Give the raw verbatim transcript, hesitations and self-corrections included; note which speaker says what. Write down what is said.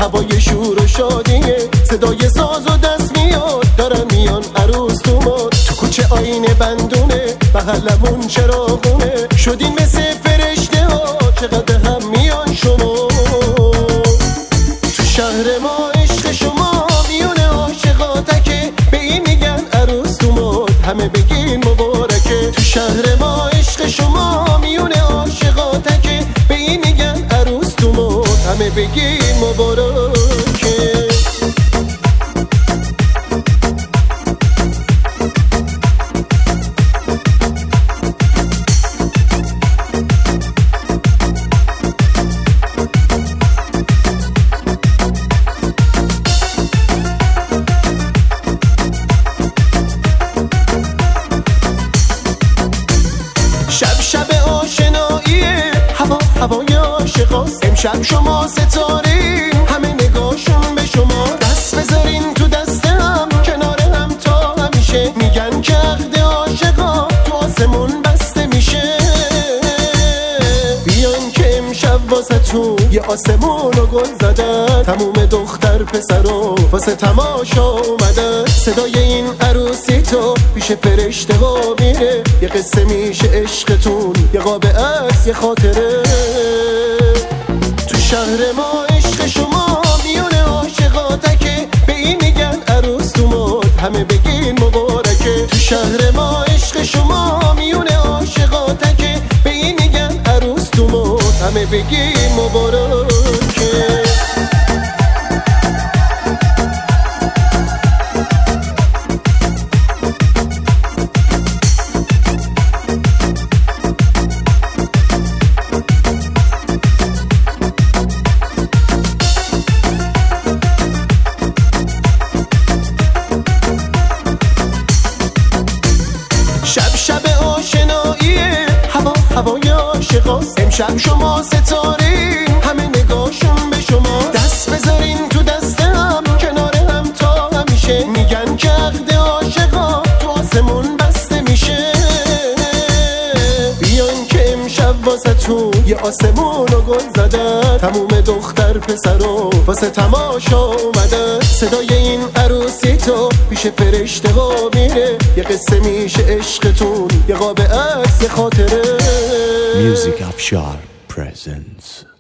Speaker 1: هوای شور و شادیه، صدای ساز و دست میاد، دارن میان عروس دوماد. تو کوچه آینه بندونه، بغلمون چراغونه، شدین مثل فرشته ها، چقدر هم میان شما. تو شهر ما عشق شما میونه عاشقاتکه، به این میگن عروس دوماد، همه بگین مبارکه. تو شهر ما عشق شما میونه عاشقاتکه، به این میگن عروس دوماد، همه بگین مبارکه. شب شب آشناییه، هوا هوای عاشقاست، امشب شما ستارین، همه نگاهشون به شما. دست بذارین تو دست هم، کنار هم تا همیشه، میگن که عقد عاشقا تو آسمون بسته میشه. بیان که امشب واسه تو یه آسمون و گل زدن، تموم دختر پسرو واسه تماشا اومدن. صدای این عروسی تو پیش فرشته ها میره، یه قصه میشه عشقتون، یه قاب عکس، یه خاطره. تو شهر ما عشق شما میونه عاشقاتکه، به این میگن عروس دوماد، همه بگین مبارکه. تو شهر ما عشق شما میونه عاشقاتکه، به این میگن عروس دوماد، همه بگین مبارکه. شب شب آشناییه، هوا هوای عاشقاست، امشب شما ستارین، همه نگاهشون به شما. دست بذارین تو دست هم، کنار هم تا همیشه، میگن که عقد عاشقا تو آسمون بسته میشه. بیان که امشب واسه تو یه آسمون و گل زدن، تموم دختر پسرو واسه تماشا اومدن. صدای این عروسی تو پیش فرشته ها میره، یه قصه میشه عشقتون، یه قاب عکس، یه خاطره.
Speaker 2: Music Afshar presents